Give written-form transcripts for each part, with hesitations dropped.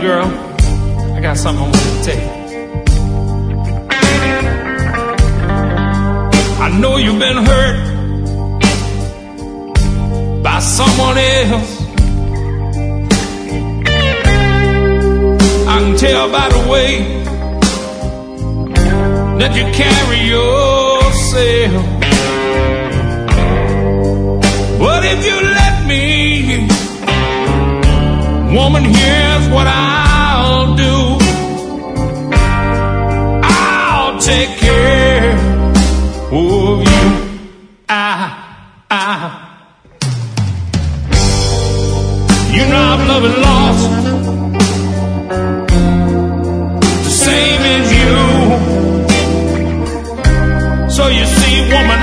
girl, I got something I want to tell you. I know you've been hurt by someone else. I can tell by the way that you carry yourself. But if you let me, woman, here's what I'll do. I'll take care of you. You know I've loved and lost the same as you. So you see, woman,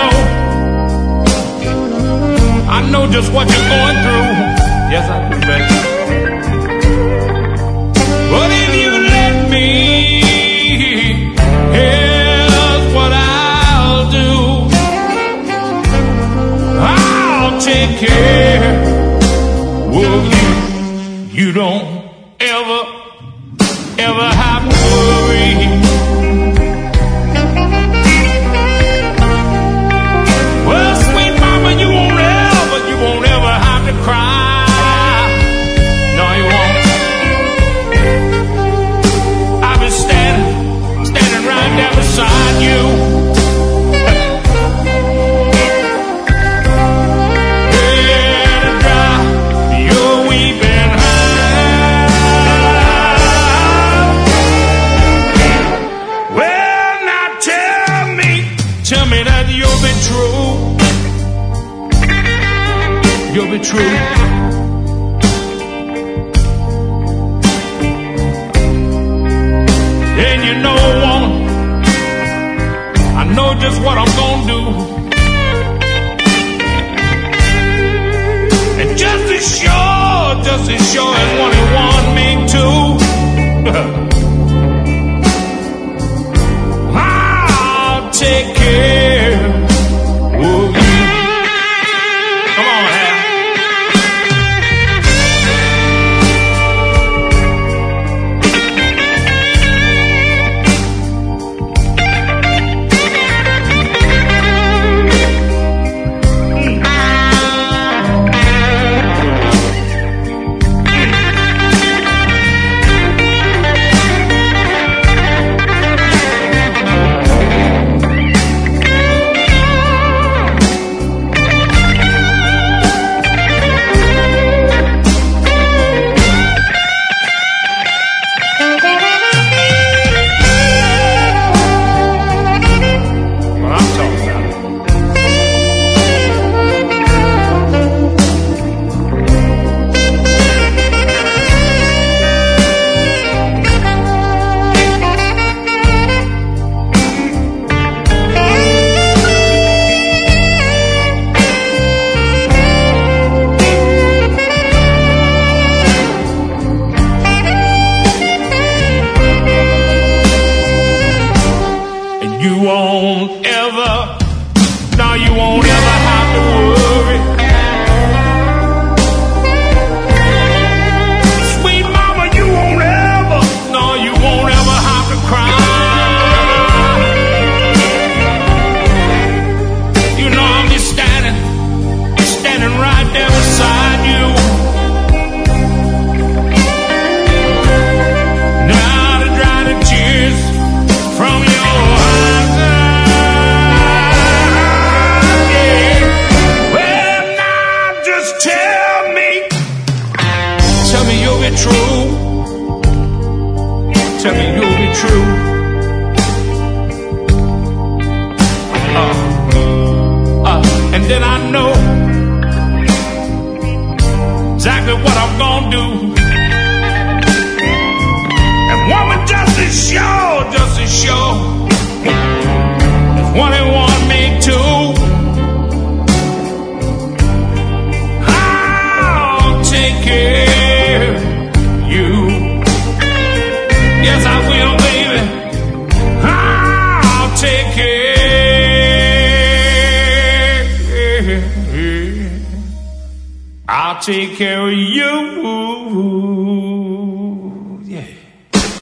I know just what you're going through. Yes, I do, baby. But if you let me, here's what I'll do. I'll take care of you. You don't ever have to worry. Well, sweet mama, you won't ever have to cry. No, you won't. I'll be standing right there beside you. Here to dry your weeping eyes. Well, now tell me that you'll be true. You'll be true. And you know, woman, I know just what I'm gonna do. And just as sure as one and one make two, I'll take care of you. Come on, Hal. You won't ever have to worry. Sweet mama, you won't ever have to cry. You know I'll be standing right there beside you. Now to dry the tears from your eyes. True. Tell me you'll be true. And then I know exactly what I'm gonna do. And woman, just as sure as one and one make two, I'll take care. Yes, I will, baby. I'll take care. I'll take care of you.